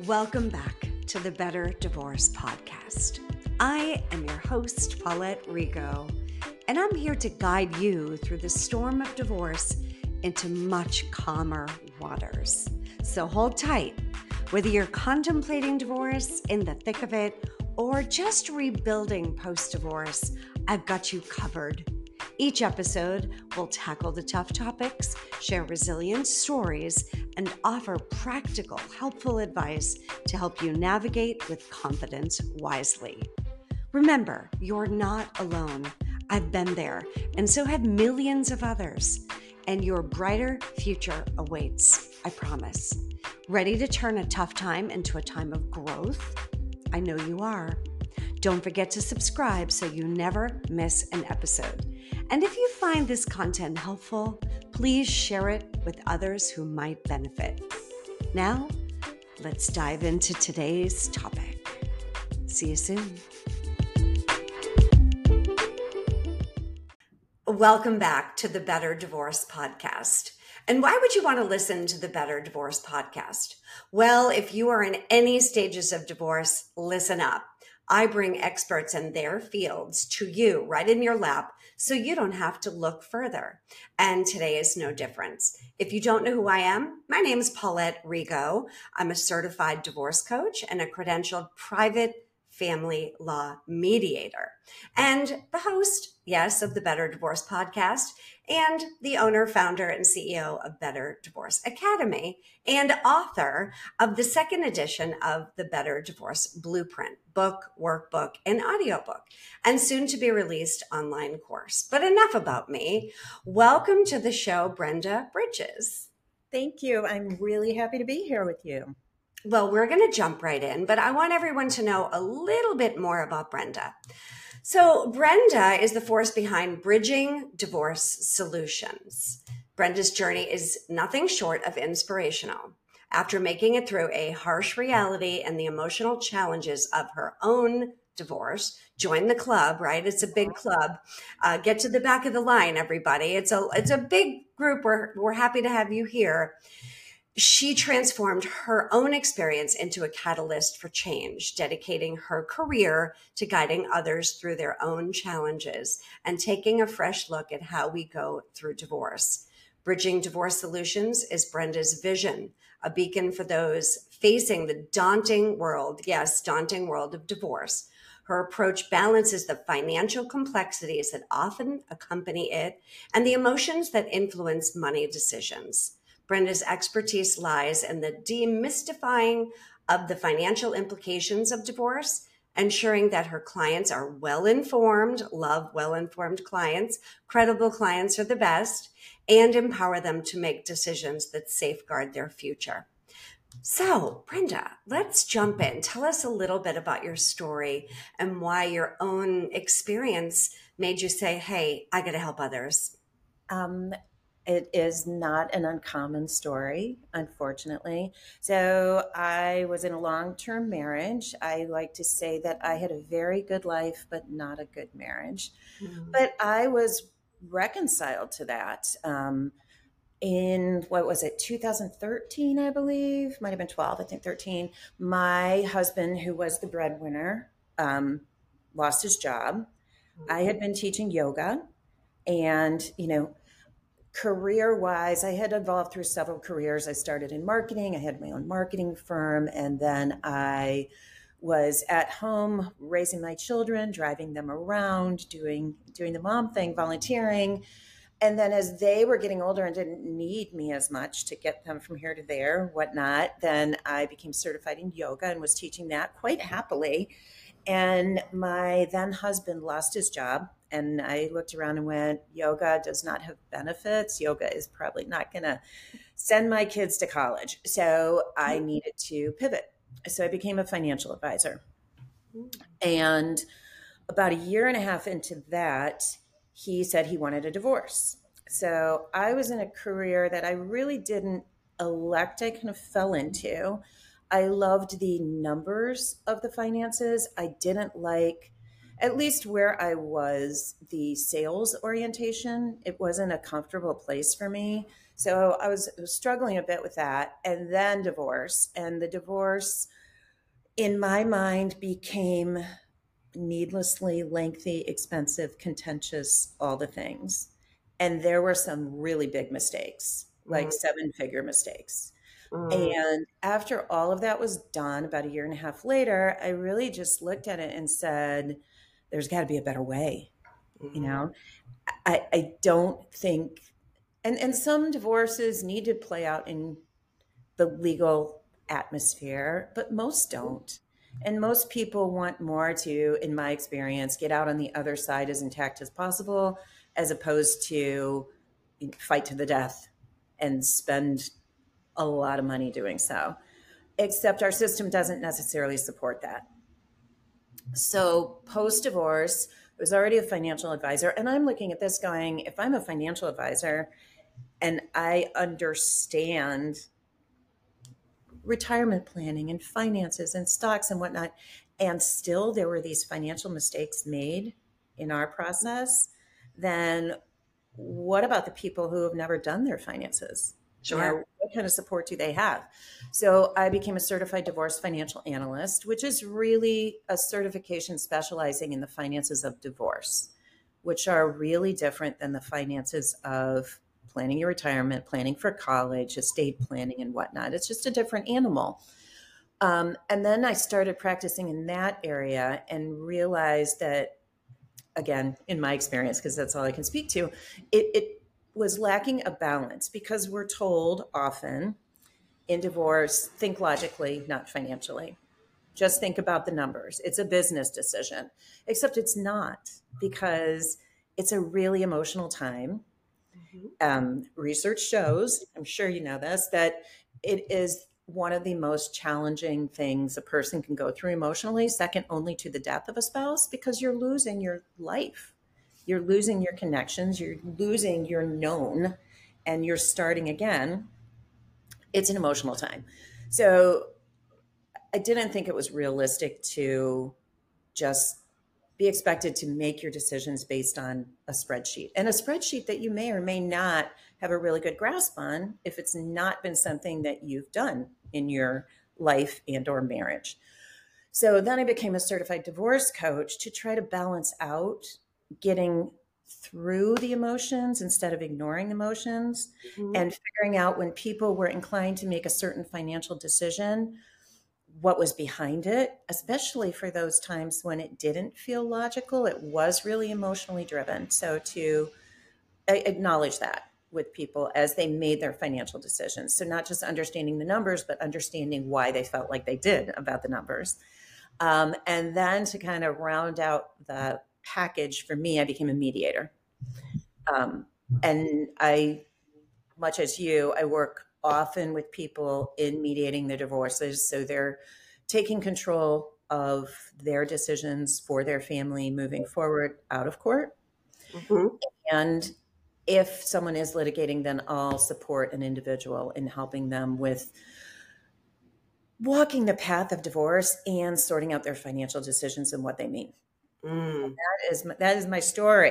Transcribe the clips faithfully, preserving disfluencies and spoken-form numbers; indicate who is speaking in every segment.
Speaker 1: Welcome back to the Better Divorce Podcast. I am your host, Paulette Rigo, and I'm here to guide you through the storm of divorce into much calmer waters. So hold tight. Whether you're contemplating divorce, in the thick of it, or just rebuilding post-divorce, I've got you covered. Each episode will tackle the tough topics, share resilient stories, and offer practical, helpful advice to help you navigate with confidence wisely. Remember, you're not alone. I've been there, and so have millions of others. And your brighter future awaits, I promise. Ready to turn a tough time into a time of growth? I know you are. Don't forget to subscribe so you never miss an episode. And if you find this content helpful, please share it with others who might benefit. Now, let's dive into today's topic. See you soon. Welcome back to the Better Divorce Podcast. And why would you want to listen to the Better Divorce Podcast? Well, if you are in any stages of divorce, listen up. I bring experts in their fields to you right in your lap so you don't have to look further. And today is no different. If you don't know who I am, my name is Paulette Rigo. I'm a certified divorce coach and a credentialed private family law mediator, and the host, yes, of the Better Divorce Podcast, and the owner, founder, and C E O of Better Divorce Academy, and author of the second edition of the Better Divorce Blueprint book, workbook, and audiobook, and soon to be released online course. But enough about me. Welcome to the show, Brenda Bridges.
Speaker 2: Thank you. I'm really happy to be here with you.
Speaker 1: Well, we're going to jump right in, but I want everyone to know a little bit more about Brenda. So Brenda is the force behind Bridging Divorce Solutions. Brenda's journey is nothing short of inspirational. After making it through a harsh reality and the emotional challenges of her own divorce, join the club, right? It's a big club. Uh, get to the back of the line, everybody. It's a, it's a big group. We're, we're happy to have you here. She transformed her own experience into a catalyst for change, dedicating her career to guiding others through their own challenges and taking a fresh look at how we go through divorce. Bridging Divorce Solutions is Brenda's vision, a beacon for those facing the daunting world, yes, daunting world of divorce. Her approach balances the financial complexities that often accompany it and the emotions that influence money decisions. Brenda's expertise lies in the demystifying of the financial implications of divorce, ensuring that her clients are well-informed, love well-informed clients, credible clients are the best, and empower them to make decisions that safeguard their future. So, Brenda, let's jump in. Tell us a little bit about your story and why your own experience made you say, hey, I got to help others.
Speaker 2: Um, It is not an uncommon story, unfortunately. So I was in a long-term marriage. I like to say that I had a very good life, but not a good marriage. Mm-hmm. But I was reconciled to that. Um, in, what was it, two thousand thirteen, I believe, might have been twelve, I think thirteen. My husband, who was the breadwinner, um, lost his job. Mm-hmm. I had been teaching yoga and, you know, career-wise, I had evolved through several careers. I started in marketing. I had my own marketing firm. And then I was at home raising my children, driving them around, doing, doing the mom thing, volunteering. And then as they were getting older and didn't need me as much to get them from here to there, whatnot, then I became certified in yoga and was teaching that quite happily. And my then husband lost his job. And I looked around and went, yoga does not have benefits. Yoga is probably not going to send my kids to college. So I needed to pivot. So I became a financial advisor. And about a year and a half into that, he said he wanted a divorce. So I was in a career that I really didn't elect. I kind of fell into. I loved the numbers of the finances. I didn't like, at least where I was, the sales orientation. It wasn't a comfortable place for me. So I was, I was struggling a bit with that. And then divorce. And the divorce in my mind, became needlessly lengthy, expensive, contentious, all the things. And there were some really big mistakes, like
Speaker 1: Mm,
Speaker 2: seven figure mistakes.
Speaker 1: mm,
Speaker 2: And after all of that was done, about a year and a half later, I really just looked at it and said, there's got to be a better way. You
Speaker 1: mm,
Speaker 2: know, I, I don't think, and, and some divorces need to play out in the legal atmosphere, but most don't. And most people want more to, in my experience, get out on the other side as intact as possible, as opposed to fight to the death and spend a lot of money doing so. Except our system doesn't necessarily support that. So post divorce, I was already a financial advisor, and I'm looking at this going, if I'm a financial advisor and I understand retirement planning and finances and stocks and whatnot, and still there were these financial mistakes made in our process, then what about the people who have never done their finances? You
Speaker 1: sure.
Speaker 2: know, what kind of support do they have? So I became a certified divorce financial analyst, which is really a certification specializing in the finances of divorce, which are really different than the finances of planning your retirement, planning for college, estate planning, and whatnot. It's just a different animal. Um, and then I started practicing in that area and realized that, again, in my experience, because that's all I can speak to, it, it was lacking a balance because we're told often in divorce, think logically, not financially. Just think about the numbers. It's a business decision, except it's not, because it's a really emotional time.
Speaker 1: Mhm.
Speaker 2: Um, research shows, I'm sure you know this, that it is one of the most challenging things a person can go through emotionally, second only to the death of a spouse, because you're losing your life. You're losing your connections, you're losing your known, and you're starting again. It's an emotional time. So I didn't think it was realistic to just be expected to make your decisions based on a spreadsheet, and a spreadsheet that you may or may not have a really good grasp on if it's not been something that you've done in your life and or marriage. So then I became a certified divorce coach to try to balance out getting through the emotions instead of ignoring emotions,
Speaker 1: Mhm.
Speaker 2: and figuring out when people were inclined to make a certain financial decision, what was behind it, especially for those times when it didn't feel logical. It was really emotionally driven. So to acknowledge that with people as they made their financial decisions. So not just understanding the numbers, but understanding why they felt like they did about the numbers. Um, and then to kind of round out the package for me, I became a mediator. Um, and I, much as you, I work often with people in mediating their divorces. So they're taking control of their decisions for their family moving forward out of court.
Speaker 1: Mhm.
Speaker 2: And if someone is litigating, then I'll support an individual in helping them with walking the path of divorce and sorting out their financial decisions and what they mean.
Speaker 1: Mm.
Speaker 2: That is my, that is my story.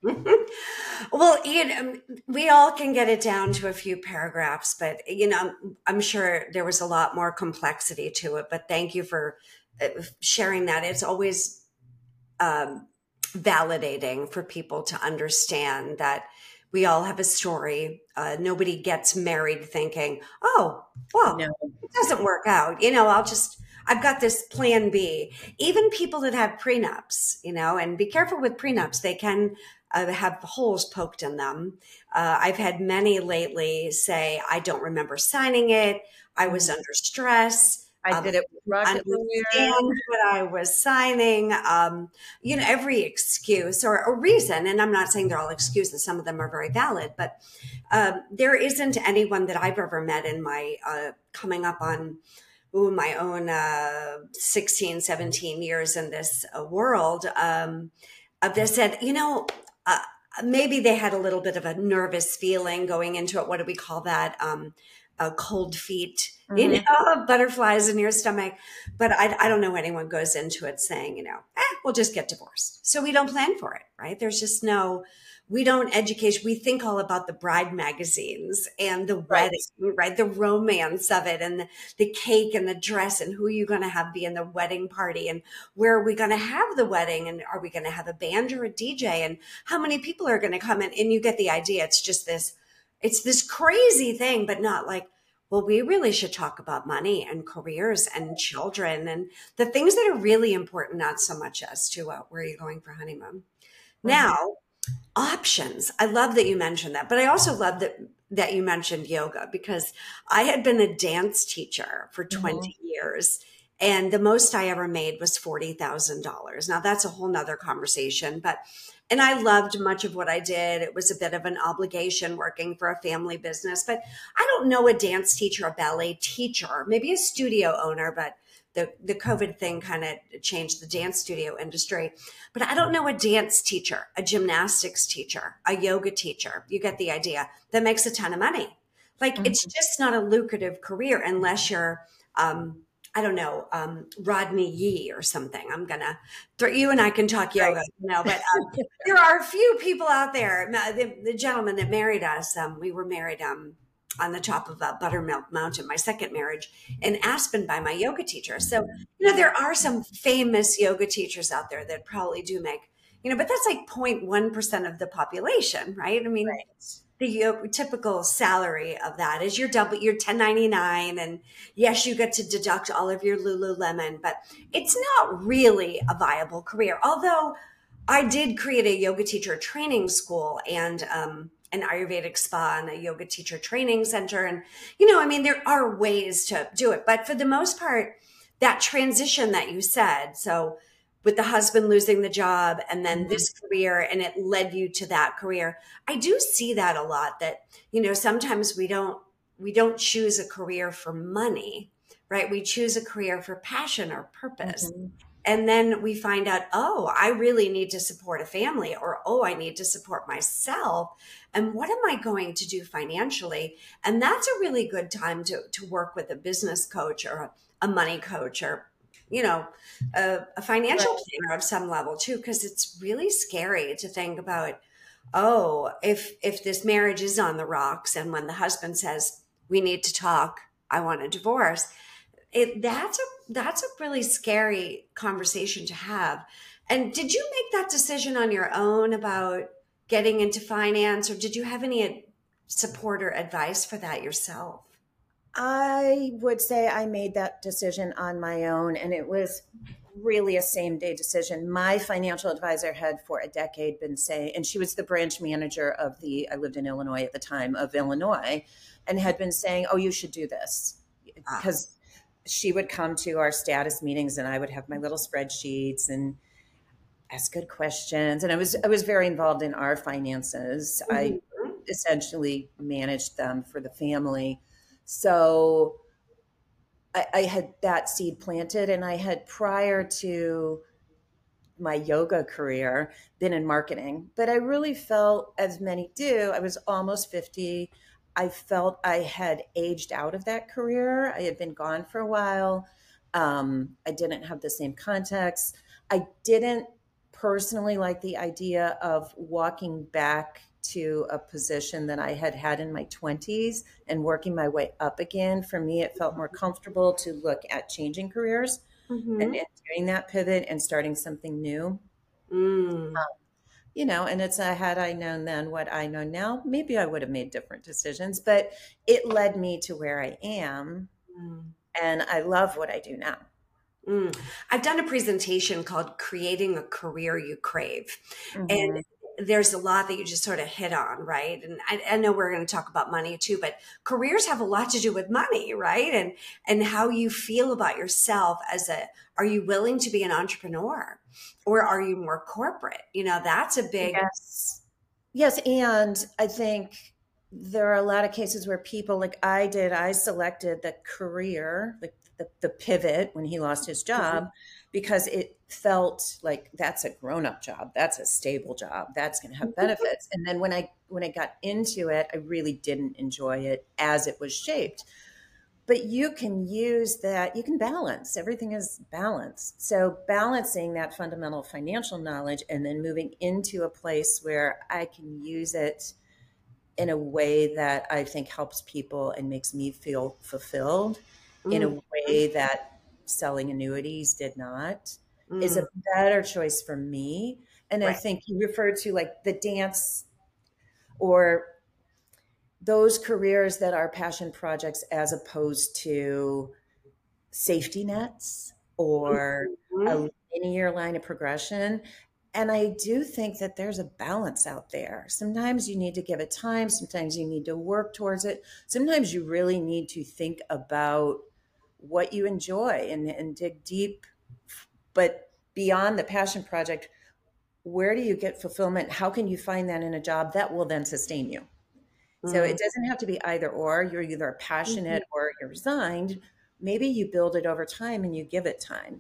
Speaker 1: Well, you know, we all can get it down to a few paragraphs, but you know, I'm sure there was a lot more complexity to it. But thank you for uh, sharing that. It's always um, validating for people to understand that we all have a story. Uh, nobody gets married thinking, "Oh, well,
Speaker 2: No.
Speaker 1: it doesn't work out." You know, I'll just I've got this plan B. Even people that have prenups, you know, and be careful with prenups. They can uh, have holes poked in them. Uh, I've had many lately say, I don't remember signing it. I was
Speaker 2: Mhm.
Speaker 1: under stress.
Speaker 2: I
Speaker 1: Um,
Speaker 2: did it with Rocket Lawyer.
Speaker 1: understand what I was signing. Um, you know, every excuse or, or reason, and I'm not saying they're all excuses. Some of them are very valid, but um, there isn't anyone that I've ever met in my uh, coming up on ooh, my own uh, sixteen, seventeen years in this uh, world um, of this said, you know, uh, maybe they had a little bit of a nervous feeling going into it. What do we call that? Um, uh, cold feet, you
Speaker 2: Mhm.
Speaker 1: know, butterflies in your stomach. But I, I don't know anyone goes into it saying, you know, eh, we'll just get divorced. So we don't plan for it, right? There's just no, we don't educate, we think all about the bride magazines and the
Speaker 2: Right.
Speaker 1: wedding, right? The romance of it and the, the cake and the dress and who you're going to have be in the wedding party and where are we going to have the wedding and are we going to have a band or a D J and how many people are going to come in, and you get the idea. It's just this, it's this crazy thing, but not like, well, we really should talk about money and careers and children and the things that are really important, not so much as to uh, where are you going for honeymoon.
Speaker 2: Mm-hmm.
Speaker 1: Now, options. I love that you mentioned that, but I also love that that you mentioned yoga, because I had been a dance teacher for twenty mm-hmm. years, and the most I ever made was forty thousand dollars. Now that's a whole nother conversation, but, and I loved much of what I did. It was a bit of an obligation working for a family business, but I don't know a dance teacher, a ballet teacher, maybe a studio owner, but the, the COVID thing kind of changed the dance studio industry. But I don't know a dance teacher, a gymnastics teacher, a yoga teacher. You get the idea. That makes a ton of money. Like mm-hmm. it's just not a lucrative career unless you're, um, I don't know, um, Rodney Yee or something. I'm going to throw you and I can talk yoga, right. you know, but um, there are a few people out there. The, the gentleman that married us, um, we were married um, on the top of a Buttermilk Mountain, my second marriage, in Aspen by my yoga teacher. So, you know, there are some famous yoga teachers out there that probably do make, you know, but that's like zero point one percent of the population, right? I mean, right. the yoga, typical salary of that is your double, your ten ninety-nine. And yes, you get to deduct all of your Lululemon, but it's not really a viable career. Although I did create a yoga teacher training school and, um, an Ayurvedic spa and a yoga teacher training center. And, you know, I mean, there are ways to do it, but for the most part, that transition that you said, so with the husband losing the job and then mm-hmm. this career, and it led you to that career. I do see that a lot, that, you know, sometimes we don't, we don't choose a career for money, right? We choose a career for passion or purpose. Mm-hmm. And then we find out, oh, I really need to support a family, or, oh, I need to support myself. And what am I going to do financially? And that's a really good time to, to work with a business coach or a, a money coach or, you know, a, a financial right. planner of some level too, because it's really scary to think about, oh, if if this marriage is on the rocks and when the husband says, we need to talk, I want a divorce, it, that's a that's a really scary conversation to have. And did you make that decision on your own about getting into finance, or did you have any support or advice for that yourself?
Speaker 2: I would say I made that decision on my own, and it was really a same day decision. My financial advisor had for a decade been saying, and she was the branch manager of the, I lived in Illinois at the time, of Illinois, and had been saying, oh, you should do this. Because ah. she would come to our status meetings and I would have my little spreadsheets and ask good questions. And I was, I was very involved in our finances. Mm-hmm. I essentially managed them for the family. So I, I had that seed planted, and I had, prior to my yoga career, been in marketing. But I really felt, as many do, I was almost fifty. I felt I had aged out of that career. I had been gone for a while. Um, I didn't have the same context. I didn't personally like the idea of walking back to a position that I had had in my twenties and working my way up again. For me, it felt more comfortable to look at changing careers mm-hmm. and, and doing that pivot and starting something new. Mm. Um, you know, and it's, uh, had I known then what I know now, maybe I would have made different decisions, but it led me to where I am. Mm. And I love what I do now.
Speaker 1: Mm. I've done a presentation called Creating a Career You Crave. Mm-hmm. And there's a lot that you just sort of hit on, right? And I, I know we're going to talk about money too, but careers have a lot to do with money, right? And and how you feel about yourself as a, are you willing to be an entrepreneur, or are you more corporate? You know, that's a big.
Speaker 2: Yes. Yes. And I think there are a lot of cases where people, like I did, I selected the career, like the, the pivot when he lost his job, mm-hmm. because it felt like that's a grown-up job. That's a stable job. That's going to have benefits. And then when I, when I got into it, I really didn't enjoy it as it was shaped. but you can use that, you can balance. Everything is balanced. So balancing that fundamental financial knowledge and then moving into a place where I can use it in a way that I think helps people and makes me feel fulfilled in a
Speaker 1: Mm,
Speaker 2: way that selling annuities did not, is
Speaker 1: mm,
Speaker 2: a better choice for me. And I
Speaker 1: right.
Speaker 2: think you referred to like the dance or those careers that are passion projects as opposed to safety nets or
Speaker 1: Mhm.
Speaker 2: a linear line of progression. And I do think that there's a balance out there. Sometimes you need to give it time, sometimes you need to work towards it. Sometimes you really need to think about what you enjoy and, and dig deep. But beyond the passion project, where do you get fulfillment? How can you find that in a job that will then sustain you? So
Speaker 1: Mm.
Speaker 2: it doesn't have to be either or. You're either
Speaker 1: Mhm.
Speaker 2: passionate or you're resigned. Maybe you build it over time and you give it time.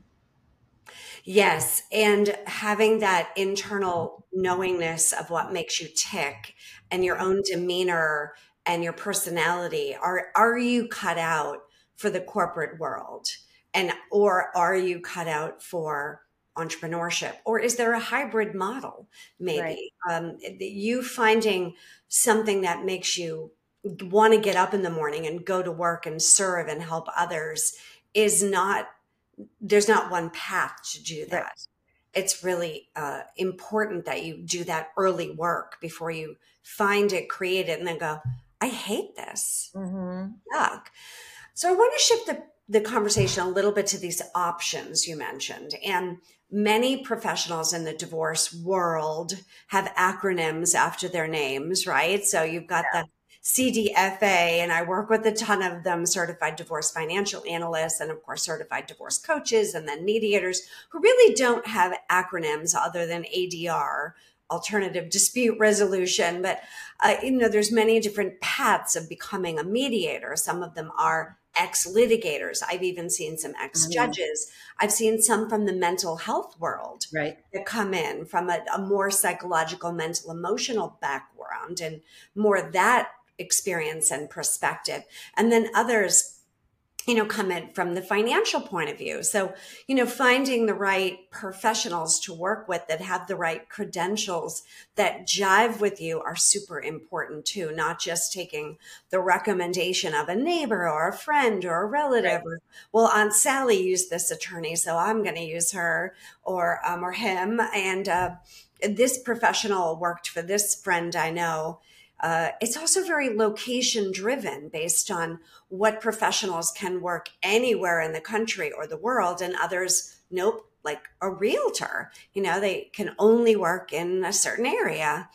Speaker 1: Yes, and having that internal knowingness of what makes you tick and your own demeanor and your personality. Are are you cut out for the corporate world? And or are you cut out for entrepreneurship? Or is there a hybrid model
Speaker 2: Right.
Speaker 1: maybe? Um, you finding something that makes you want to get up in the morning and go to work and serve and help others is not there's not one path to do
Speaker 2: Right.
Speaker 1: that. It's really uh, important that you do that early work before you find it, create it, and then go, I hate this.
Speaker 2: Mm-hmm.
Speaker 1: Yuck. So I want to shift the, the conversation a little bit to these options you mentioned. And many professionals in the divorce world have acronyms after their names, right? So you've got the C D F A, and I work with a ton of them, certified divorce financial analysts, and of course, certified divorce coaches, and then mediators who really don't have acronyms other than A D R, alternative dispute resolution. But uh, you know, there's many different paths of becoming a mediator. Some of them are ex-litigators. I've even seen some
Speaker 2: Mm-hmm.
Speaker 1: ex-judges. I've seen some from the mental health world
Speaker 2: Right.
Speaker 1: that come in from a, a more psychological, mental, emotional background and more that experience and perspective. And then others, you know, come in from the financial point of view. So, you know, finding the right professionals to work with that have the right credentials that jive with you are super important too, not just taking the recommendation of a neighbor or a friend or a
Speaker 2: Right.
Speaker 1: relative or, well, Aunt Sally used this attorney, so I'm going to use her or, um, or him. And, uh, this professional worked for this friend I know. Uh, it's also very location driven based on what professionals can work anywhere in the country or the world, and others, nope, like a realtor, you know, they can only work in a certain area.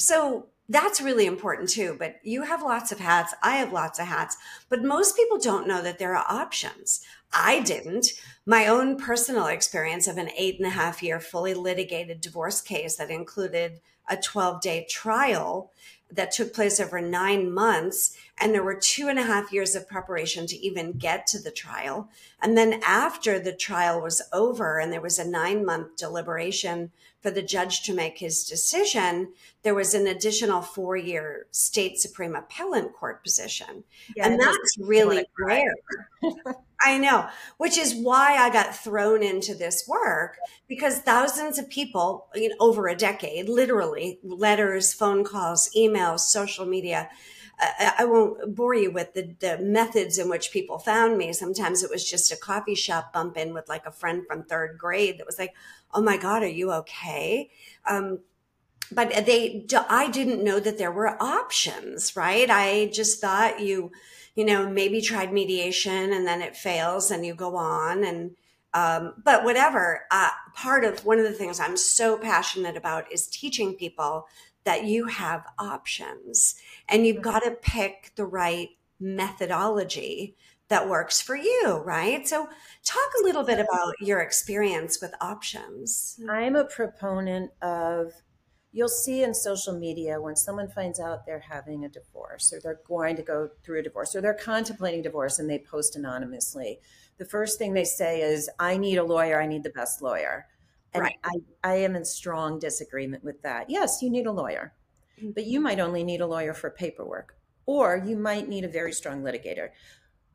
Speaker 1: So that's really important too. But you have lots of hats. I have lots of hats, but most people don't know that there are options. I didn't. My own personal experience of an eight and a half year fully litigated divorce case that included a twelve day trial that took place over nine months. And there were two and a half years of preparation to even get to the trial. And then after the trial was over and there was a nine month deliberation for the judge to make his decision, there was an additional four year state Supreme Appellate Court position.
Speaker 2: Yeah,
Speaker 1: And
Speaker 2: it makes
Speaker 1: that's
Speaker 2: me want to
Speaker 1: really rare.
Speaker 2: cry.
Speaker 1: I know, which is why I got thrown into this work because thousands of people, you know, over a decade, literally letters, phone calls, emails, social media. I, I won't bore you with the, the methods in which people found me. Sometimes it was just a coffee shop bump in with like a friend from third grade that was like, "Oh my God, are you okay?" Um, but they I didn't know that there were options, right? I just thought you you know maybe tried mediation and then it fails and you go on and um, but whatever, uh, part of one of the things I'm so passionate about is teaching people that you have options and you've got to pick the right methodology that works for you, right? So talk a little bit about your experience with options.
Speaker 2: I'm a proponent of, you'll see in social media when someone finds out they're having a divorce or they're going to go through a divorce or they're contemplating divorce and they post anonymously. The first thing they say is, I need a lawyer, I need the best lawyer. And
Speaker 1: Right.
Speaker 2: I, I am in strong disagreement with that. Yes, you need a lawyer, but you might only need a lawyer for paperwork, or you might need a very strong litigator.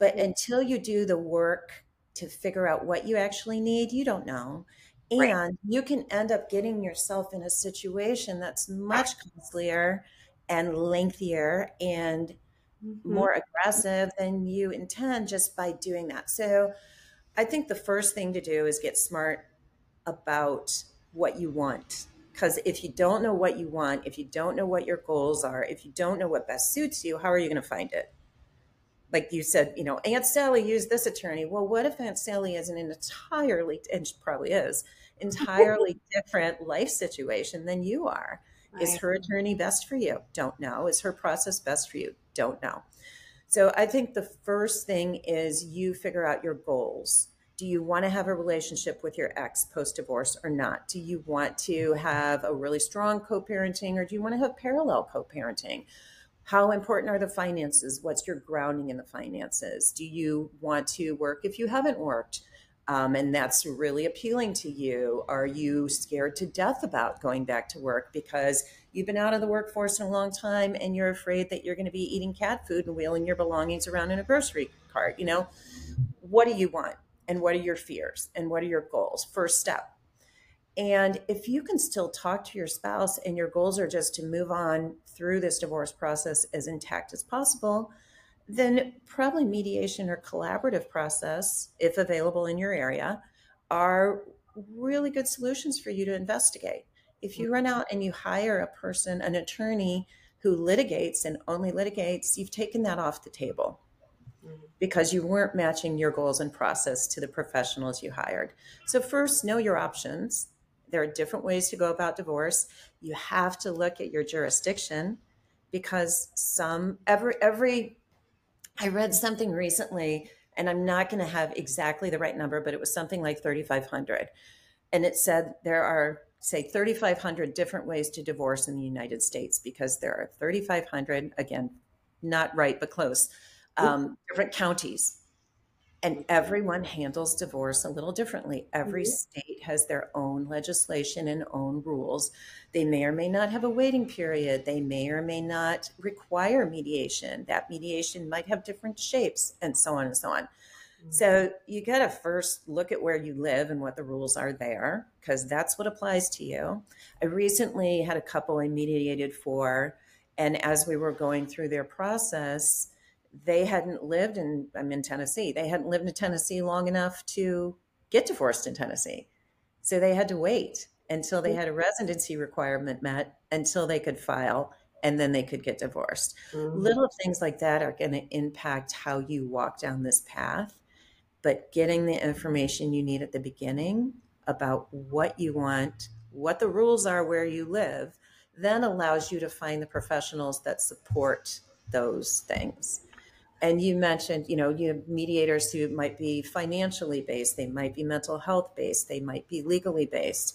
Speaker 2: But until you do the work to figure out what you actually need, you don't know.
Speaker 1: Right.
Speaker 2: And you can end up getting yourself in a situation that's much costlier and lengthier and
Speaker 1: Mhm.
Speaker 2: more aggressive than you intend just by doing that. So I think the first thing to do is get smart about what you want. Because if you don't know what you want, if you don't know what your goals are, if you don't know what best suits you, how are you going to find it? Like you said, you know, Aunt Sally used this attorney. Well, what if Aunt Sally is in an entirely, and she probably is, entirely different life situation than you are? Is
Speaker 1: Right.
Speaker 2: her attorney best for you? Don't know. Is her process best for you? Don't know. So I think the first thing is you figure out your goals. Do you want to have a relationship with your ex post divorce or not? Do you want to have a really strong co parenting or do you want to have parallel co parenting? How important are the finances? What's your grounding in the finances? Do you want to work if you haven't worked? Um, and that's really appealing to you. Are you scared to death about going back to work because you've been out of the workforce in a long time and you're afraid that you're going to be eating cat food and wheeling your belongings around in a grocery cart? You know, what do you want? And what are your fears? And what are your goals? First step. And if you can still talk to your spouse and your goals are just to move on through this divorce process as intact as possible, then probably mediation or collaborative process, if available in your area, are really good solutions for you to investigate. If you run out and you hire a person, an attorney who litigates and only litigates, you've taken that off the table
Speaker 1: Mhm.
Speaker 2: because you weren't matching your goals and process to the professionals you hired. So first, know your options. There are different ways to go about divorce. You have to look at your jurisdiction because some every every I read something recently and I'm not going to have exactly the right number, but it was something like thirty-five hundred. And it said there are say thirty-five hundred different ways to divorce in the United States because there are thirty-five hundred, again, not right but close, um, different counties, and everyone handles divorce a little differently. Every
Speaker 1: Mhm.
Speaker 2: state has their own legislation and own rules. They may or may not have a waiting period. They may or may not require mediation. That mediation might have different shapes, and so on and so on. So you got to first look at where you live and what the rules are there, because that's what applies to you. I recently had a couple I mediated for, and as we were going through their process, they hadn't lived in, I'm in Tennessee, they hadn't lived in Tennessee long enough to get divorced in Tennessee. So they had to wait until they had a residency requirement met until they could file and then they could get divorced.
Speaker 1: Mhm.
Speaker 2: Little things like that are going to impact how you walk down this path, but getting the information you need at the beginning about what you want, what the rules are where you live, then allows you to find the professionals that support those things. And you mentioned, you know, you have mediators who might be financially based, they might be mental health based, they might be legally based.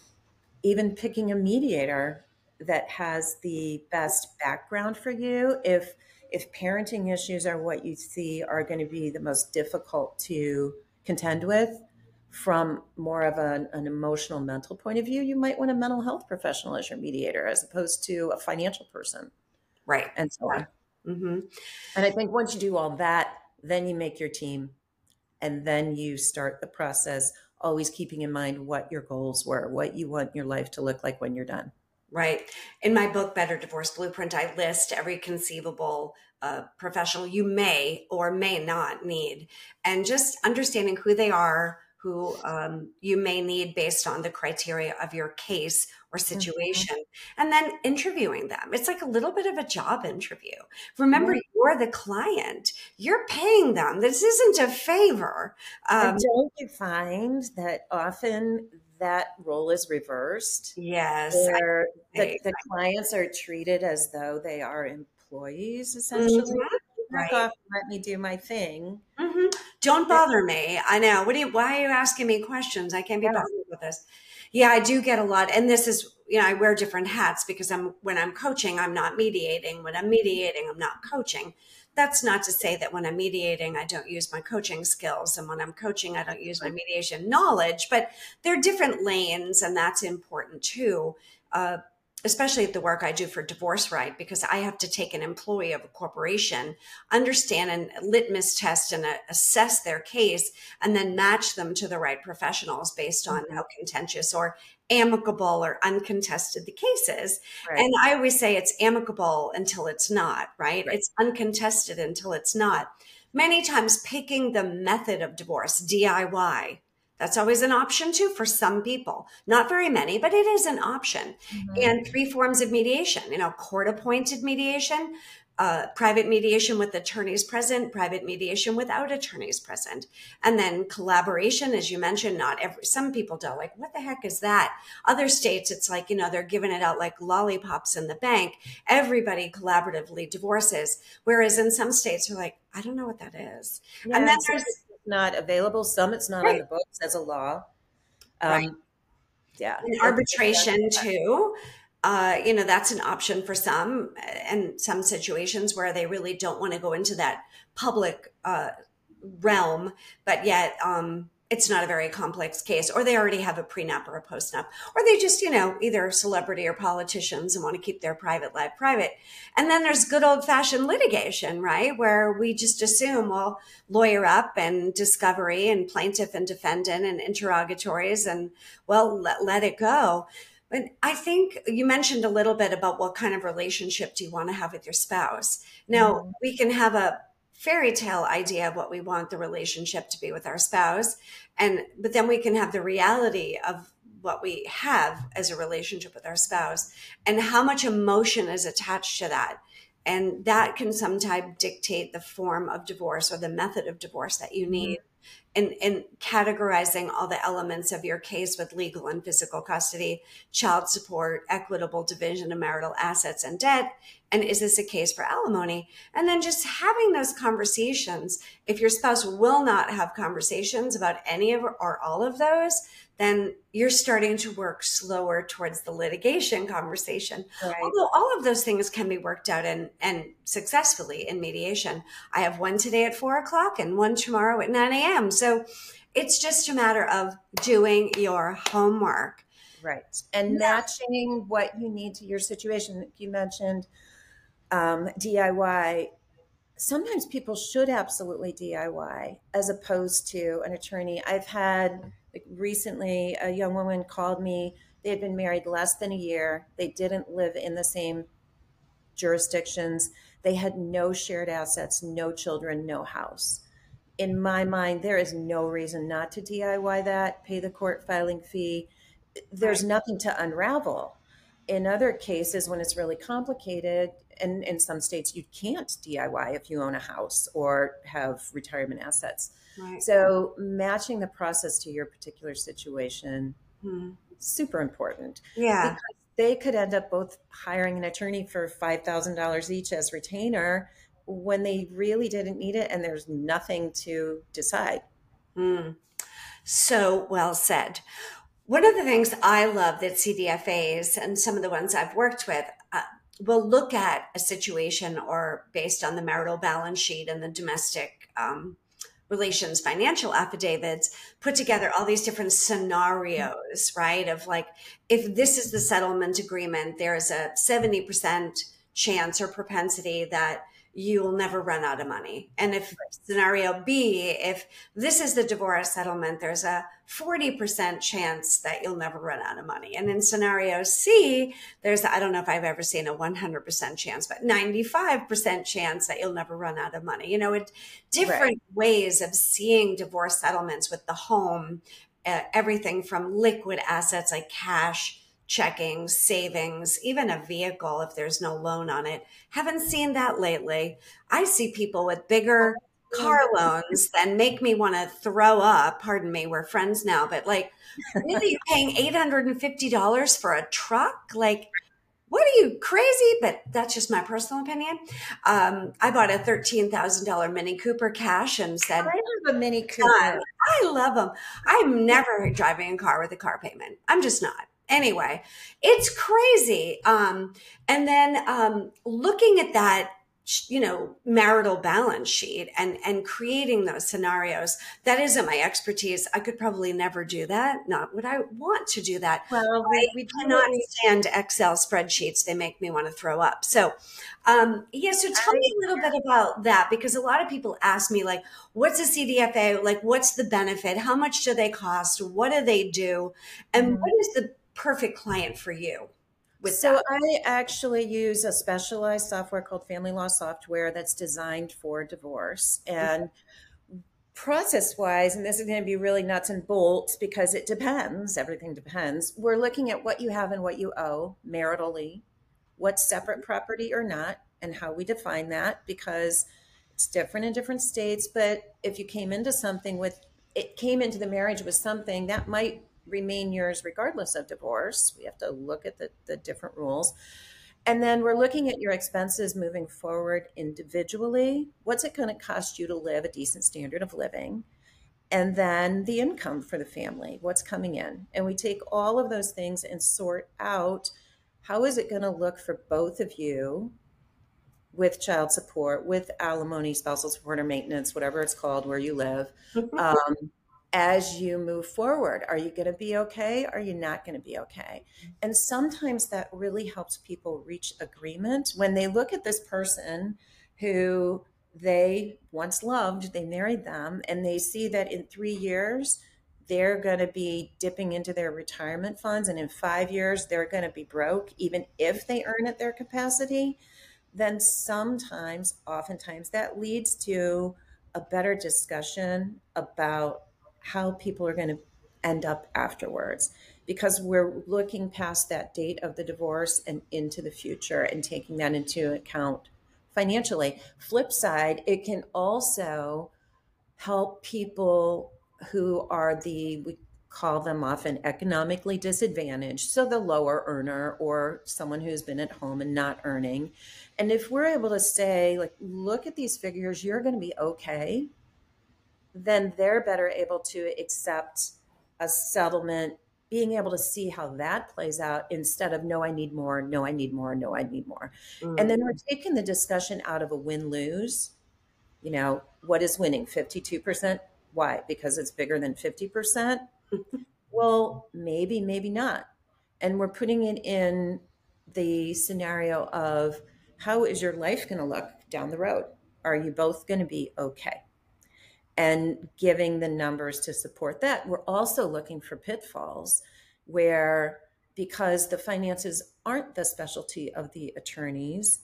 Speaker 2: Even picking a mediator that has the best background for you, if if parenting issues are what you see are going to be the most difficult to contend with from more of an, an emotional mental point of view, you might want a mental health professional as your mediator as opposed to a financial person
Speaker 1: Right.
Speaker 2: and so on.
Speaker 1: Hmm.
Speaker 2: And I think once you do all that, then you make your team and then you start the process, always keeping in mind what your goals were, what you want your life to look like when you're done.
Speaker 1: Right. In my book, Better Divorce Blueprint, I list every conceivable uh, professional you may or may not need, and just understanding who they are, who um, you may need based on the criteria of your case or
Speaker 2: Mhm.
Speaker 1: situation, and then interviewing them. It's like a little bit of a job interview. Remember,
Speaker 2: Yeah.
Speaker 1: you're the client, you're paying them. This isn't a favor.
Speaker 2: And
Speaker 1: Um,
Speaker 2: don't you find that often that role is reversed,
Speaker 1: yes. I,
Speaker 2: where the,
Speaker 1: I,
Speaker 2: the clients are treated as though they are employees, essentially?
Speaker 1: Mhm.
Speaker 2: Back
Speaker 1: Right.
Speaker 2: off and let me do my thing.
Speaker 1: Hmm. Don't
Speaker 2: It-
Speaker 1: bother me. I know. What do you, why are you asking me questions? I can't be
Speaker 2: yeah.
Speaker 1: bothered with this. Yeah, I do get a lot. And this is, you know, I wear different hats because I'm, when I'm coaching, I'm not mediating. When I'm mediating, I'm not coaching. That's not to say that when I'm mediating, I don't use my coaching skills. And when I'm coaching, I don't use my mediation knowledge, but they're different lanes. And that's important too. Uh, especially at the work I do for Divorce Right, because I have to take an employee of a corporation, understand and litmus test and uh, assess their case, and then match them to the right professionals based on
Speaker 2: Mhm.
Speaker 1: how contentious or amicable or uncontested the case is.
Speaker 2: Right.
Speaker 1: And I always say it's amicable until it's not, right?
Speaker 2: Right.
Speaker 1: It's uncontested until it's not. Many times picking the method of divorce, D I Y, that's always an option too for some people. Not very many, but it is an option.
Speaker 2: Mhm.
Speaker 1: And three forms of mediation, you know, court appointed mediation, uh, private mediation with attorneys present, private mediation without attorneys present. And then collaboration, as you mentioned, not every, some people don't like, what the heck is that? Other states, it's like, you know, they're giving it out like lollipops in the bank. Everybody collaboratively divorces. Whereas in some states, you're like, I don't know what that is. And
Speaker 2: Yeah,
Speaker 1: then
Speaker 2: and some
Speaker 1: there's,
Speaker 2: it's not available, some it's not on
Speaker 1: right,
Speaker 2: the books as a law.
Speaker 1: right.
Speaker 2: Um, yeah,
Speaker 1: And
Speaker 2: it, it does.
Speaker 1: arbitration too. Uh, you know, that's an option for some, and some situations where they really don't want to go into that public uh, realm, but yet um, it's not a very complex case, or they already have a prenup or a postnup, or they just, you know, either celebrity or politicians and want to keep their private life private. And then there's good old fashioned litigation, right? Where we just assume, well, lawyer up and discovery and plaintiff and defendant and interrogatories and, well, let, let it go. But I think you mentioned a little bit about what kind of relationship do you want to have with your spouse. Now,
Speaker 2: Mhm.
Speaker 1: we can have a fairy tale idea of what we want the relationship to be with our spouse, and but then we can have the reality of what we have as a relationship with our spouse and how much emotion is attached to that. And that can sometimes dictate the form of divorce or the method of divorce that you
Speaker 2: Mhm.
Speaker 1: need, in, in categorizing all the elements of your case with legal and physical custody, child support, equitable division of marital assets and debt, and is this a case for alimony? And then just having those conversations. If your spouse will not have conversations about any of or all of those, then you're starting to work slower towards the litigation conversation.
Speaker 2: Right.
Speaker 1: Although all of those things can be worked out and, and successfully in mediation. I have one today at four o'clock and one tomorrow at nine a.m. So it's just a matter of doing your homework.
Speaker 2: Right. And matching what you need to your situation. You mentioned um, D I Y. Sometimes people should absolutely D I Y as opposed to an attorney. I've had, like, recently a young woman called me. They had been married less than a year. They didn't live in the same jurisdictions. They had no shared assets, no children, no house. In my mind, there is no reason not to D I Y that, pay the court filing fee. There's
Speaker 1: Right.
Speaker 2: nothing to unravel. In other cases, when it's really complicated, and in some states, you can't D I Y if you own a house or have retirement assets.
Speaker 1: Right.
Speaker 2: So matching the process to your particular situation,
Speaker 1: Hmm.
Speaker 2: super important,
Speaker 1: Yeah.
Speaker 2: because they could end up both hiring an attorney for five thousand dollars each as retainer when they really didn't need it and there's nothing to decide.
Speaker 1: Hmm. So well said. One of the things I love that C D F As and some of the ones I've worked with uh, will look at a situation or based on the marital balance sheet and the domestic um, relations financial affidavits, put together all these different scenarios, right? Of like, if this is the settlement agreement, there's a seventy percent chance or propensity that you'll never run out of money. And if scenario B, if this is the divorce settlement, there's a forty percent chance that you'll never run out of money. And in scenario C, there's, I don't know if I've ever seen a one hundred percent chance, but ninety-five percent chance that you'll never run out of money. You know, it different
Speaker 2: Right.
Speaker 1: ways of seeing divorce settlements with the home, uh, everything from liquid assets like cash, checking, savings, even a vehicle if there's no loan on it. Haven't seen that lately. I see people with bigger car loans that make me want to throw up. Pardon me, we're friends now, but like, really, you're paying eight hundred fifty dollars for a truck? Like, what are you, crazy? But that's just my personal opinion. Um, I bought a thirteen thousand dollars Mini Cooper cash and said,
Speaker 2: I have a Mini
Speaker 1: done.
Speaker 2: Cooper.
Speaker 1: I love them. I'm never driving a car with a car payment. I'm just not. Anyway, it's crazy. Um, and then um, looking at that you know, marital balance sheet and, and creating those scenarios. That isn't my expertise. I could probably never do that. Not would I want to do that.
Speaker 2: Well,
Speaker 1: I
Speaker 2: we, we do
Speaker 1: cannot
Speaker 2: what we,
Speaker 1: stand Excel spreadsheets. They make me want to throw up. So, um, yeah, so tell me
Speaker 2: I,
Speaker 1: a little bit about that, because a lot of people ask me, like, what's a C D F A? Like, what's the benefit? How much do they cost? What do they do? And
Speaker 2: mhm.
Speaker 1: what is the perfect client for you with
Speaker 2: So
Speaker 1: that?
Speaker 2: I actually use a specialized software called Family Law Software that's designed for divorce. And process wise, and this is going to be really nuts and bolts because it depends, everything depends. We're looking at what you have and what you owe maritally, what's separate property or not, and how we define that, because it's different in different states. But if you came into something with, it came into the marriage with something that might remain yours regardless of divorce, we have to look at the, the different rules. And then we're looking at your expenses moving forward individually. What's it going to cost you to live a decent standard of living? And then the income for the family, what's coming in. And we take all of those things and sort out how is it going to look for both of you with child support, with alimony, spousal support, or maintenance, whatever it's called, where you live. Um, as you move forward, are you going to be okay? Are you not going to be okay? And sometimes that really helps people reach agreement when they look at this person who they once loved, they married them, and they see that in three years, they're going to be dipping into their retirement funds. And in five years, they're going to be broke, even if they earn at their capacity. Then sometimes, oftentimes, that leads to a better discussion about how people are going to end up afterwards, because we're looking past that date of the divorce and into the future and taking that into account financially. Flip side, it can also help people who are the, we call them often economically disadvantaged, so the lower earner or someone who's been at home and not earning. And if we're able to say, like, look at these figures, you're going to be okay, then they're better able to accept a settlement, being able to see how that plays out instead of, no, I need more, no, I need more, no, I need more.
Speaker 1: Mm.
Speaker 2: And then we're taking the discussion out of a win-lose. You know, what is winning? fifty-two percent? Why? Because it's bigger than fifty percent? Well, maybe, maybe not. And we're putting it in the scenario of, how is your life going to look down the road? Are you both going to be okay? And giving the numbers to support that. We're also looking for pitfalls where, because the finances aren't the specialty of the attorneys,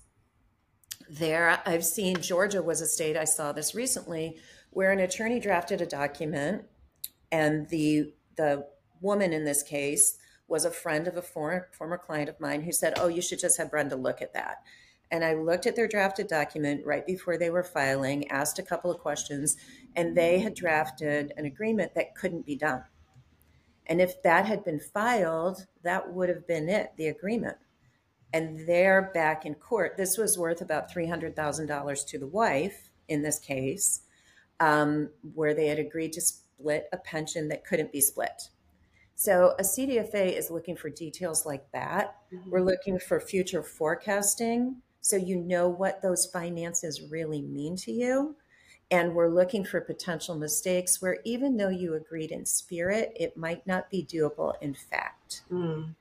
Speaker 2: there, I've seen, Georgia was a state, I saw this recently, where an attorney drafted a document, and the the woman in this case was a friend of a former former client of mine who said, oh, you should just have Brenda look at that. And I looked at their drafted document right before they were filing, asked a couple of questions, and they had drafted an agreement that couldn't be done. And if that had been filed, that would have been it, the agreement. And they're back in court. This was worth about three hundred thousand dollars to the wife in this case, um, where they had agreed to split a pension that couldn't be split. So a C D F A is looking for details like that. Mm-hmm. We're looking for future forecasting, so you know what those finances really mean to you. And we're looking for potential mistakes where, even though you agreed in spirit, it might not be doable in fact.
Speaker 1: Mm.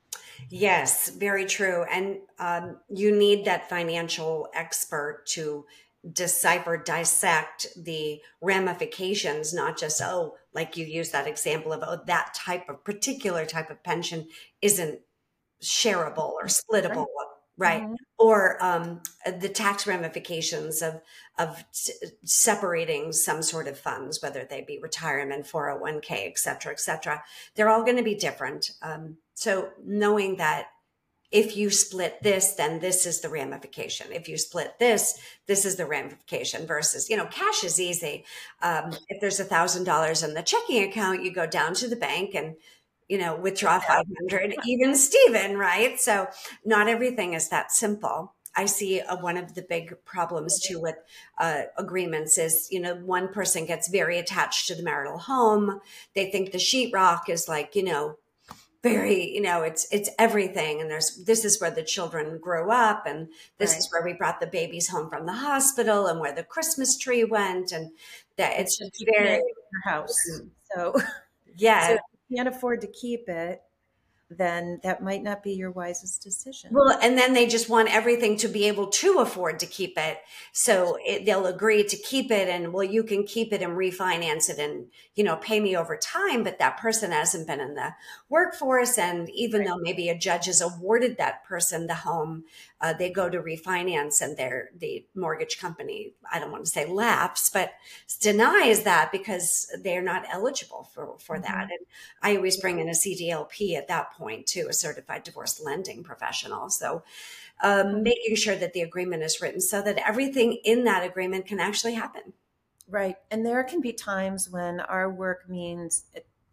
Speaker 1: Yes, very true. And um, you need that financial expert to decipher, dissect the ramifications, not just, oh, like you use that example of, oh, that type of particular type of pension isn't shareable or splittable, right? right? Mm-hmm. Or um, the tax ramifications of of t- separating some sort of funds, whether they be retirement, four oh one k, et cetera, et cetera. They're all going to be different. Um, so knowing that if you split this, then this is the ramification. If you split this, this is the ramification versus, you know, cash is easy. Um, if there's a thousand dollars in the checking account, you go down to the bank and, you know, withdraw five hundred, even Steven, right? So not everything is that simple. I see uh, one of the big problems too with uh, agreements is, you know, one person gets very attached to the marital home. They think the sheetrock is like, you know, very, you know, it's it's everything. And there's this is where the children grew up, and this
Speaker 2: Right.
Speaker 1: is where we brought the babies home from the hospital, and where the Christmas tree went, and that
Speaker 2: It's
Speaker 1: it's
Speaker 2: just
Speaker 1: just
Speaker 2: you
Speaker 1: very
Speaker 2: can't leave your house. So so
Speaker 1: yeah.
Speaker 2: if you can't afford to keep it, then that might not be your wisest decision.
Speaker 1: Well, and then they just want everything to be able to afford to keep it. So it, they'll agree to keep it, and well, you can keep it and refinance it and, you know, pay me over time. But that person hasn't been in the workforce. And even
Speaker 2: Right.
Speaker 1: though maybe a judge has awarded that person the home, uh, they go to refinance, and their, the mortgage company, I don't want to say laughs, but denies that because they're not eligible for, for that.
Speaker 2: Mhm.
Speaker 1: And I always bring in a C D L P at that point too, a certified divorce lending professional. So um, making sure that the agreement is written so that everything in that agreement can actually happen.
Speaker 2: Right. And there can be times when our work means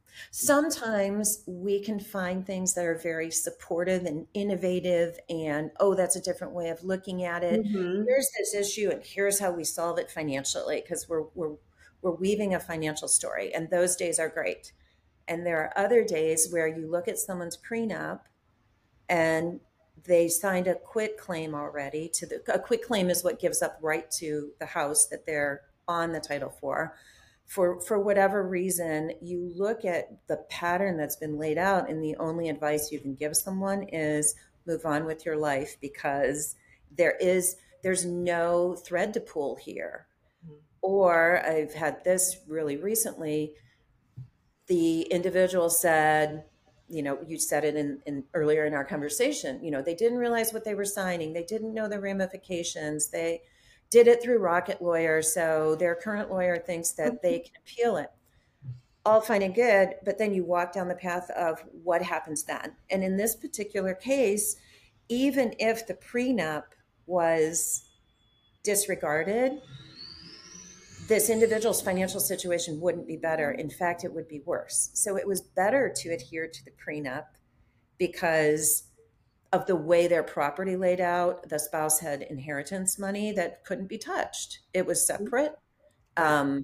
Speaker 2: sometimes we can find things that are very supportive and innovative, and oh, that's a different way of looking at it.
Speaker 1: Mm-hmm.
Speaker 2: Here's this issue and here's how we solve it financially, because we're we're we're weaving a financial story, and those days are great. And there are other days where you look at someone's prenup and they signed a quit claim already to the a quit claim is what gives up right to the house that they're on the title for. For for whatever reason, you look at the pattern that's been laid out, and the only advice you can give someone is move on with your life, because there is there's no thread to pull here. Or I've had this really recently. The individual said, you know, you said it in, in earlier in our conversation, you know, they didn't realize what they were signing. They didn't know the ramifications. They did it through Rocket Lawyer. So their current lawyer thinks that they can appeal it. All fine and good, but then you walk down the path of what happens then. And in this particular case, even if the prenup was disregarded, this individual's financial situation wouldn't be better. In fact, it would be worse. So it was better to adhere to the prenup because of the way their property laid out. The spouse had inheritance money that couldn't be touched. It was separate.
Speaker 1: Right.
Speaker 2: Um,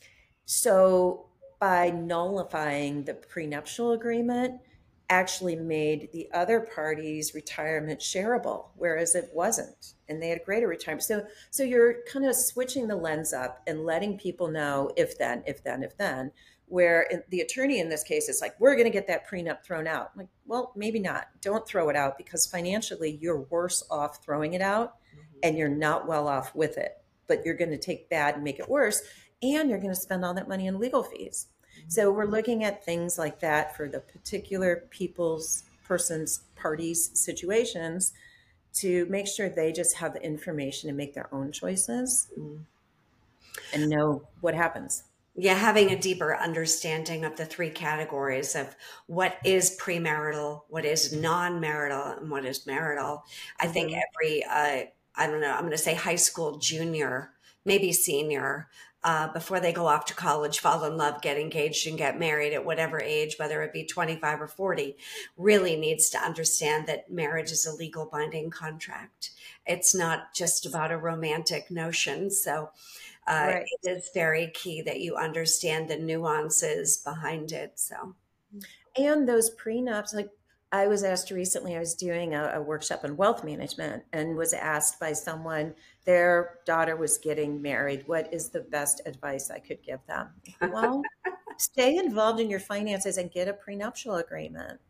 Speaker 2: so by nullifying the prenuptial agreement, actually made the other party's retirement shareable, whereas it wasn't, and they had greater retirement. So, so you're kind of switching the lens up and letting people know if then, if then, if then. Where in, the attorney in this case is like, we're going to get that prenup thrown out. I'm like, well, maybe not. Don't throw it out, because financially you're worse off throwing it out,
Speaker 1: Mm-hmm.
Speaker 2: and you're not well off with it. But you're going to take bad and make it worse, and you're going to spend all that money on legal fees. So we're looking at things like that for the particular people's, persons, parties, situations, to make sure they just have the information and make their own choices
Speaker 1: Mm-hmm.
Speaker 2: and know what happens.
Speaker 1: Yeah, having a deeper understanding of the three categories of what is premarital, what is non-marital, and what is marital. I think
Speaker 2: Mhm.
Speaker 1: every, uh, I don't know, I'm going to say high school junior, maybe senior, uh, before they go off to college, fall in love, get engaged, and get married at whatever age, whether it be twenty-five or forty, really needs to understand that marriage is a legal binding contract. It's not just about a romantic notion. So, uh,
Speaker 2: Right.
Speaker 1: it is very key that you understand the nuances behind it. So,
Speaker 2: And those prenups, like I was asked recently, I was doing a, a workshop on wealth management and was asked by someone, their daughter was getting married. What is the best advice I could give them? Well, stay involved in your finances and get a prenuptial agreement.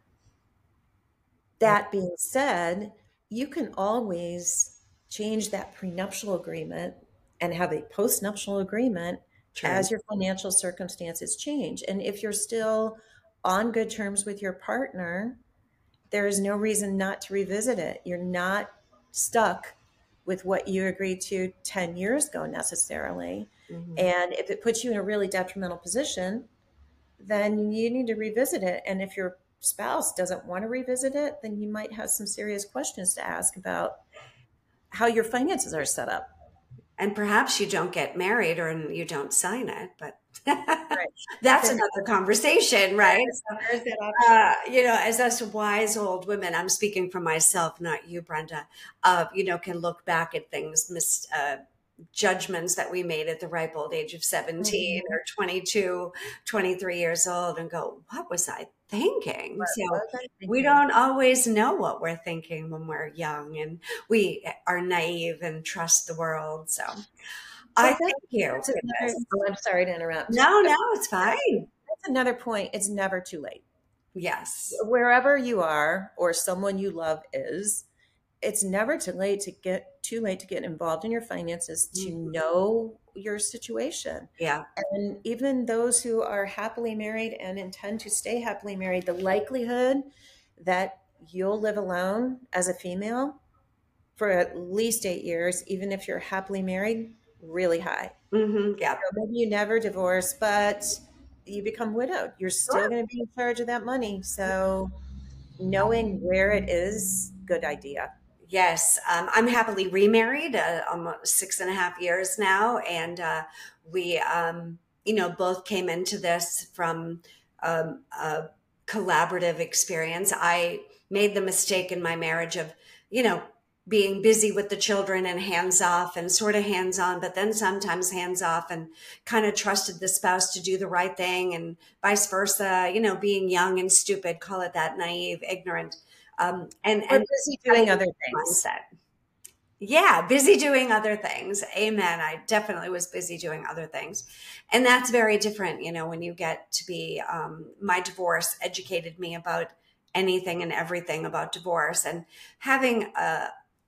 Speaker 2: That being said, you can always change that prenuptial agreement and have a postnuptial agreement
Speaker 1: true.
Speaker 2: as your financial circumstances change. And if you're still on good terms with your partner, there is no reason not to revisit it. You're not stuck with what you agreed to ten years ago necessarily.
Speaker 1: Hmm.
Speaker 2: And if it puts you in a really detrimental position, then you need to revisit it. And if your spouse doesn't want to revisit it, then you might have some serious questions to ask about how your finances are set up.
Speaker 1: And perhaps you don't get married or you don't sign it, but
Speaker 2: Right.
Speaker 1: that's
Speaker 2: There,
Speaker 1: another conversation, right?
Speaker 2: is,
Speaker 1: So,
Speaker 2: there is that option.
Speaker 1: uh, you know, as us wise old women, I'm speaking for myself, not you, Brenda, uh, you know, can look back at things, mis- uh, judgments that we made at the ripe old age of seventeen
Speaker 2: Mhm.
Speaker 1: or twenty-two, twenty-three years old and go, what was I thinking?
Speaker 2: What
Speaker 1: So
Speaker 2: was I
Speaker 1: we
Speaker 2: thinking?
Speaker 1: don't always know what we're thinking when we're young, and we are naive and trust the world. So I
Speaker 2: But that's
Speaker 1: thank you
Speaker 2: that's
Speaker 1: for
Speaker 2: another
Speaker 1: this.
Speaker 2: oh, I'm sorry to interrupt.
Speaker 1: No,
Speaker 2: But
Speaker 1: no, it's fine.
Speaker 2: that's another point. It's never too late.
Speaker 1: Yes.
Speaker 2: Wherever you are or someone you love is, it's never too late to get too late to get involved in your finances, to
Speaker 1: Mhm.
Speaker 2: know your situation.
Speaker 1: Yeah.
Speaker 2: And even those who are happily married and intend to stay happily married, the likelihood that you'll live alone as a female for at least eight years, even if you're happily married, really high.
Speaker 1: Hmm.
Speaker 2: You
Speaker 1: Yeah.
Speaker 2: know, maybe you never divorce, but you become widowed. You're still
Speaker 1: Sure.
Speaker 2: going to be in charge of that money. So knowing where it is, good idea.
Speaker 1: Yes, um, I'm happily remarried, uh, almost six and a half years now, and uh, we, um, you know, both came into this from um, a collaborative experience. I made the mistake in my marriage of, you know, being busy with the children and hands off and sort of hands on, but then sometimes hands off, and kind of trusted the spouse to do the right thing, and vice versa. You know, being young and stupid, call it that, naive, ignorant, um, and
Speaker 2: We're
Speaker 1: and
Speaker 2: busy
Speaker 1: having
Speaker 2: doing other
Speaker 1: a
Speaker 2: things.
Speaker 1: mindset. Yeah, busy doing other things. Amen. I definitely was busy doing other things. And that's very different, you know, when you get to be, um, my divorce educated me about anything and everything about divorce, and having a,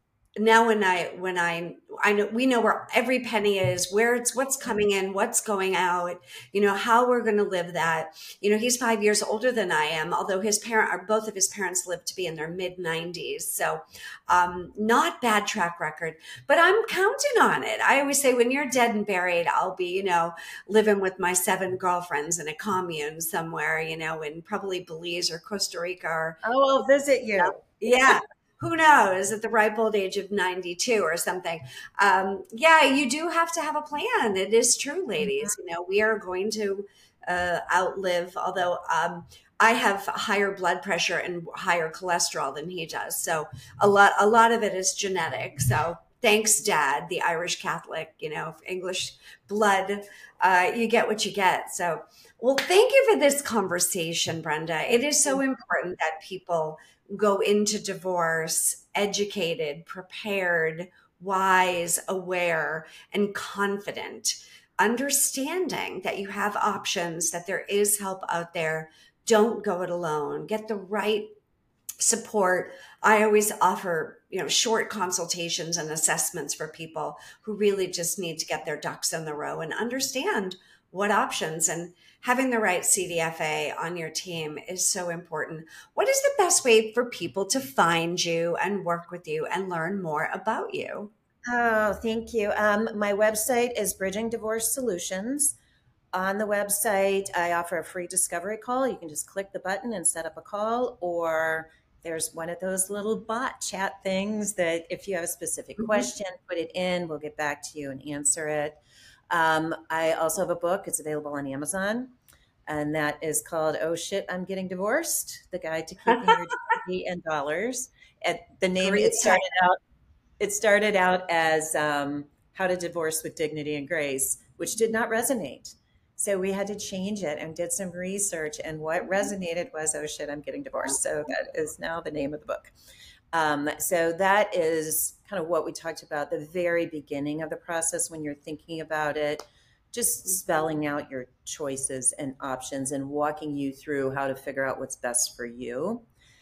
Speaker 1: now when I when I I know we know where every penny is, where it's what's coming in, what's going out, you know, how we're going to live that. You know, he's five years older than I am, although his parent or both of his parents lived to be in their mid nineties. So um, not bad track record, but I'm counting on it. I always say when you're dead and buried, I'll be, you know, living with my seven girlfriends in a commune somewhere, you know, in probably Belize or Costa Rica or
Speaker 2: Oh, I'll visit you.
Speaker 1: yeah. Who knows, at the ripe old age of ninety-two or something. Um, yeah, you do have to have a plan. It is true, ladies. You know, we are going to uh, outlive, although um, I have higher blood pressure and higher cholesterol than he does. So a lot, a lot of it is genetic. So thanks, Dad, the Irish Catholic, you know, English blood, uh, you get what you get. So, well, thank you for this conversation, Brenda. It is so important that people go into divorce educated, prepared, wise, aware, and confident, understanding that you have options, that there is help out there. Don't go it alone. Get the right support. I always offer, you know, short consultations and assessments for people who really just need to get their ducks in the row and understand what options, and having the right C D F A on your team is so important. What is the best way for people to find you and work with you and learn more about you?
Speaker 2: Oh, thank you. Um, my website is Bridging Divorce Solutions. On the website, I offer a free discovery call. You can just click the button and set up a call, or there's one of those little bot chat things that if you have a specific
Speaker 1: Mhm.
Speaker 2: question, put it in, we'll get back to you and answer it. Um, I also have a book. It's available on Amazon, and that is called "Oh Shit, I'm Getting Divorced: The Guide to Keeping Your Dignity and Dollars." At the name,
Speaker 1: Great
Speaker 2: it
Speaker 1: title.
Speaker 2: started out. It started out as um, "How to Divorce with Dignity and Grace," which did not resonate. So we had to change it and did some research. And what resonated was, "Oh shit, I'm getting divorced." So that is now the name of the book. Um, so that is kind of what we talked about, the very beginning of the process when you're thinking about it, just spelling out your choices and options and walking you through how to figure out what's best for you.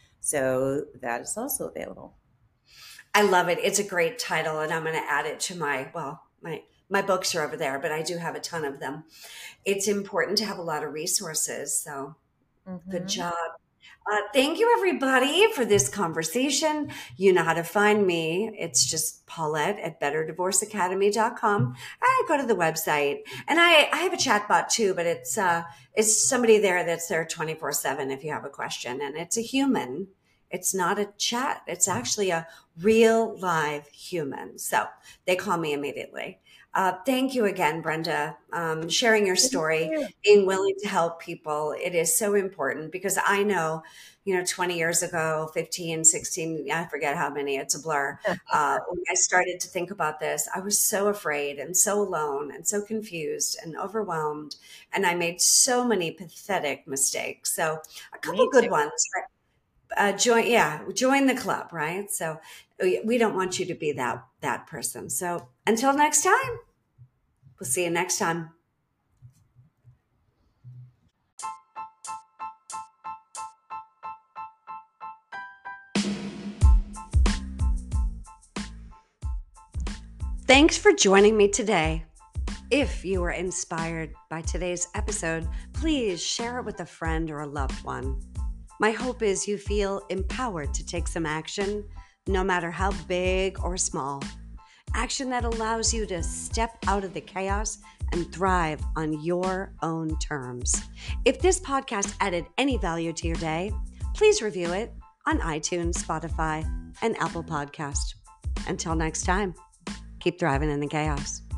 Speaker 2: So that is also available.
Speaker 1: I love it. It's a great title, and I'm going to add it to my, well, my my books are over there, but I do have a ton of them. It's important to have a lot of resources. So good
Speaker 2: Mm-hmm.
Speaker 1: job. Uh, thank you, everybody, for this conversation. You know how to find me. It's just Paulette at better divorce academy dot com. I go to the website, and I, I have a chat bot too, but it's uh, it's somebody there that's there twenty-four seven if you have a question, and it's a human. It's not a chat. It's actually a real live human. So they call me immediately. Uh, thank you again, Brenda, um, sharing your
Speaker 2: Thank
Speaker 1: story,
Speaker 2: you.
Speaker 1: being willing to help people. It is so important because I know, you know, twenty years ago, fifteen, sixteen, I forget how many, it's a blur. Uh, when I started to think about this, I was so afraid and so alone and so confused and overwhelmed. And I made so many pathetic mistakes. So a couple
Speaker 2: Me too.
Speaker 1: good ones. Uh, join, yeah, join the club, right? So we, we don't want you to be that that person. So until next time, we'll see you next time. Thanks for joining me today. If you were inspired by today's episode, please share it with a friend or a loved one. My hope is you feel empowered to take some action, no matter how big or small. Action that allows you to step out of the chaos and thrive on your own terms. If this podcast added any value to your day, please review it on iTunes, Spotify, and Apple Podcast. Until next time, keep thriving in the chaos.